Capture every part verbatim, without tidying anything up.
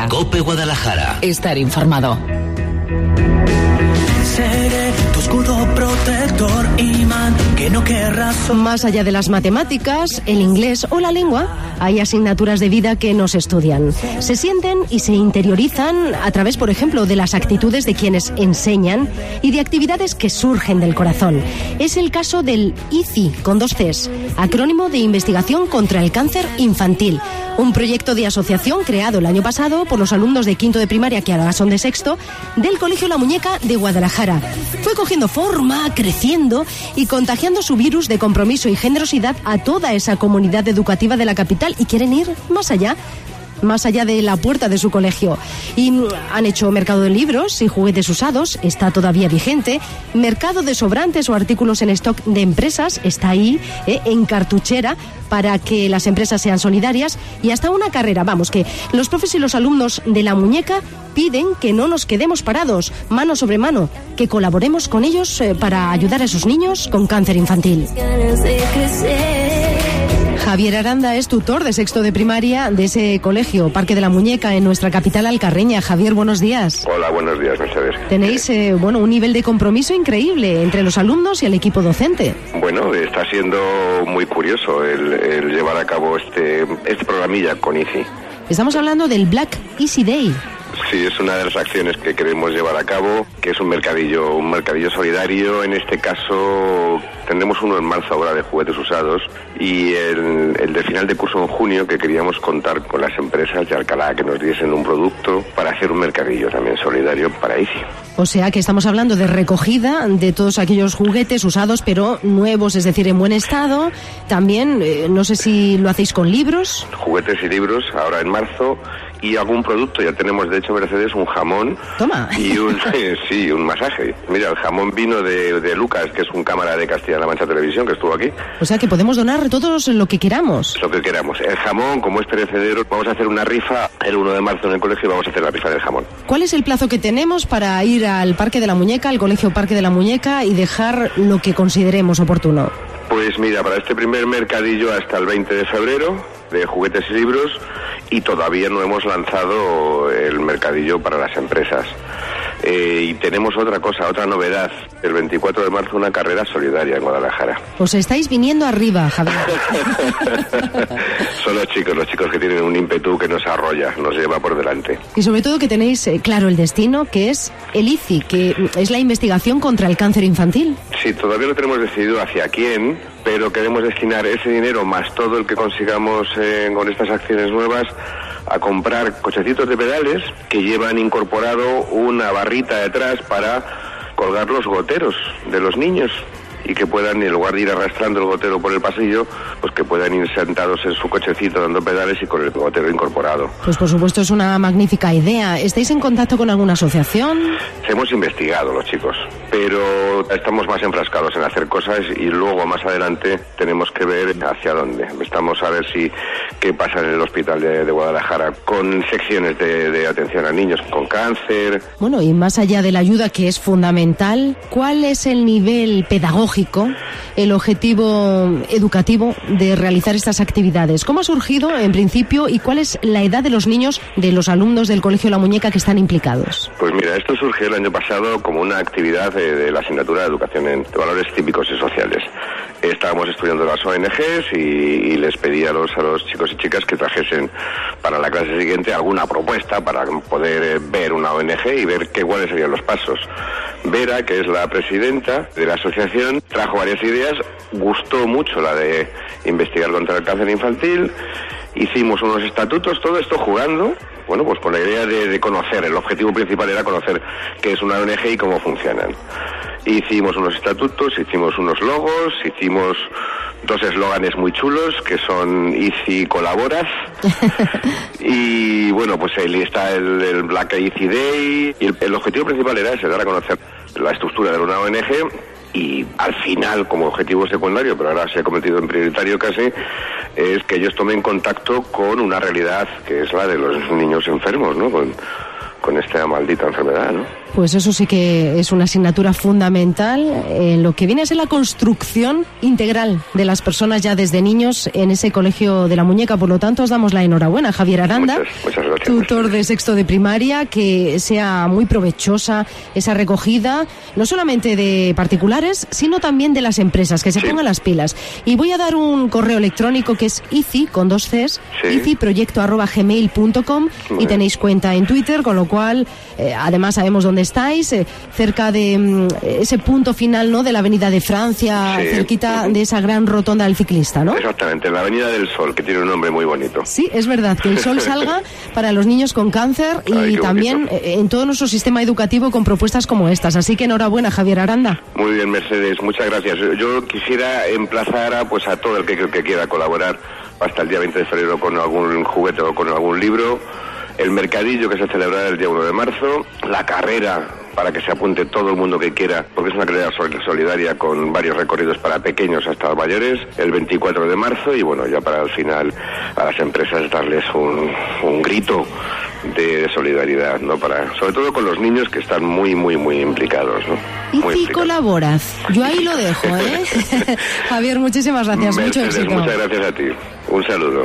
Guadalajara. COPE Guadalajara. Estar informado. Seré tu escudo protector, imán, que no querrás. Más allá de las matemáticas, el inglés o la lengua, hay asignaturas de vida que nos estudian. Se sienten y se interiorizan a través, por ejemplo, de las actitudes de quienes enseñan y de actividades que surgen del corazón. Es el caso del I C I, con dos Cs, acrónimo de Investigación contra el Cáncer Infantil. Un proyecto de asociación creado el año pasado por los alumnos de quinto de primaria, que ahora son de sexto, del Colegio La Muñeca de Guadalajara. Fue cogiendo forma, creciendo y contagiando su virus de compromiso y generosidad a toda esa comunidad educativa de la capital, y quieren ir más allá. más allá de la puerta de su colegio. Y han hecho mercado de libros y juguetes usados, está todavía vigente. Mercado de sobrantes o artículos en stock de empresas, está ahí, eh, en cartuchera, para que las empresas sean solidarias. Y hasta una carrera, vamos, que los profes y los alumnos de La Muñeca piden que no nos quedemos parados, mano sobre mano, que colaboremos con ellos eh, para ayudar a esos niños con cáncer infantil. Javier Aranda es tutor de sexto de primaria de ese colegio, Parque de la Muñeca, en nuestra capital alcarreña. Javier, buenos días. Hola, buenos días, Mercedes. Tenéis eh, bueno, un nivel de compromiso increíble entre los alumnos y el equipo docente. Bueno, está siendo muy curioso el, el llevar a cabo este, este programilla con I C I. Estamos hablando del Black Easy Day. Sí, es una de las acciones que queremos llevar a cabo, que es un mercadillo, un mercadillo solidario. En este caso tendremos uno en marzo ahora de juguetes usados y el, el de final de curso en junio, que queríamos contar con las empresas de Alcalá que nos diesen un producto para hacer un mercadillo también solidario para I C I. O sea que estamos hablando de recogida de todos aquellos juguetes usados pero nuevos, es decir, en buen estado. También, eh, no sé si lo hacéis con libros. Juguetes y libros ahora en marzo. Y algún producto, ya tenemos de hecho, Mercedes, un jamón. Toma. Y un, sí, un masaje. Mira, el jamón vino de, de Lucas, que es un cámara de Castilla-La Mancha Televisión, que estuvo aquí. O sea que podemos donar todos lo que queramos. Lo que queramos. El jamón, como es perecedero, vamos a hacer una rifa el uno de marzo en el colegio y vamos a hacer la rifa del jamón. ¿Cuál es el plazo que tenemos para ir al Parque de la Muñeca, al Colegio Parque de la Muñeca, y dejar lo que consideremos oportuno? Pues mira, para este primer mercadillo hasta el veinte de febrero, de juguetes y libros, y todavía no hemos lanzado el mercadillo para las empresas. Eh, y tenemos otra cosa, otra novedad. El veinticuatro de marzo una carrera solidaria en Guadalajara. Os estáis viniendo arriba, Javier. Son los chicos, los chicos que tienen un ímpetu que nos arrolla, nos lleva por delante. Y sobre todo que tenéis eh, claro el destino, que es el I C I, que es la investigación contra el cáncer infantil. Sí, todavía no tenemos decidido hacia quién, pero queremos destinar ese dinero más todo el que consigamos eh, con estas acciones nuevas a comprar cochecitos de pedales que llevan incorporado una barrita detrás para colgar los goteros de los niños y que puedan, en lugar de ir arrastrando el gotero por el pasillo, pues que puedan ir sentados en su cochecito dando pedales y con el gotero incorporado. Pues por supuesto es una magnífica idea. ¿Estáis en contacto con alguna asociación? Hemos investigado los chicos, pero estamos más enfrascados en hacer cosas y luego más adelante tenemos que ver hacia dónde. Estamos a ver si qué pasa en el hospital de, de Guadalajara con secciones de, de atención a niños con cáncer. Bueno, y más allá de la ayuda, que es fundamental, ¿cuál es el nivel pedagógico, el objetivo educativo de realizar estas actividades? ¿Cómo ha surgido en principio y cuál es la edad de los niños, de los alumnos del Colegio La Muñeca que están implicados? Pues mira, esto surgió el año pasado como una actividad de, de la asignatura de Educación en Valores Cívicos y Sociales. Estábamos estudiando las O N Ges y, y les pedí a los, a los chicos y chicas que trajesen para la clase siguiente alguna propuesta para poder eh, ver una O N Ge y ver qué, cuáles serían los pasos. Vera, que es la presidenta de la asociación, trajo varias ideas, gustó mucho la de investigar contra el cáncer infantil, hicimos unos estatutos, todo esto jugando, bueno, pues con la idea de, de conocer, el objetivo principal era conocer qué es una O N Ge y cómo funcionan. Hicimos unos estatutos, hicimos unos logos, hicimos dos eslóganes muy chulos que son I C I colaboras y bueno, pues ahí está el, el Black I C I Day y el, el objetivo principal era ese, dar a conocer la estructura de una O N Ge y al final, como objetivo secundario, pero ahora se ha convertido en prioritario casi, es que ellos tomen contacto con una realidad que es la de los niños enfermos, ¿no? Con, con esta maldita enfermedad, ¿no? Pues eso sí que es una asignatura fundamental en lo que viene a ser la construcción integral de las personas ya desde niños en ese colegio de la muñeca. Por lo tanto, os damos la enhorabuena, Javier Aranda, muchas, muchas gracias, tutor de sexto de primaria, que sea muy provechosa esa recogida, no solamente de particulares, sino también de las empresas, que se sí. pongan las pilas. Y voy a dar un correo electrónico que es ici, con dos Cs, sí. iciproyecto arroba gmail punto com, y tenéis cuenta en Twitter, con lo cual, eh, además sabemos dónde estáis, eh, cerca de mm, ese punto final, ¿no?, de la Avenida de Francia, sí. cerquita uh-huh. de esa gran rotonda del ciclista, ¿no? Exactamente, en la Avenida del Sol, que tiene un nombre muy bonito. Sí, es verdad, que el sol salga para los niños con cáncer. Ay, y también bonito. En todo nuestro sistema educativo con propuestas como estas. Así que enhorabuena, Javier Aranda. Muy bien, Mercedes, muchas gracias. Yo quisiera emplazar a, pues, a todo el que, que quiera colaborar hasta el día veinte de febrero con algún juguete o con algún libro, el mercadillo que se celebrará el día uno de marzo, la carrera para que se apunte todo el mundo que quiera, porque es una carrera solidaria con varios recorridos para pequeños hasta mayores, el veinticuatro de marzo, y bueno, ya para el final a las empresas darles un, un grito de solidaridad, ¿no? Para, sobre todo con los niños, que están muy, muy, muy implicados, ¿no? Muy y si colaboras, yo ahí lo dejo, ¿eh? Javier, muchísimas gracias, Mercedes, mucho éxito. Muchas gracias a ti, un saludo.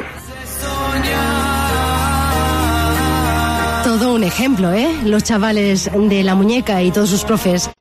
Todo un ejemplo, ¿eh? Los chavales de la muñeca y todos sus profes.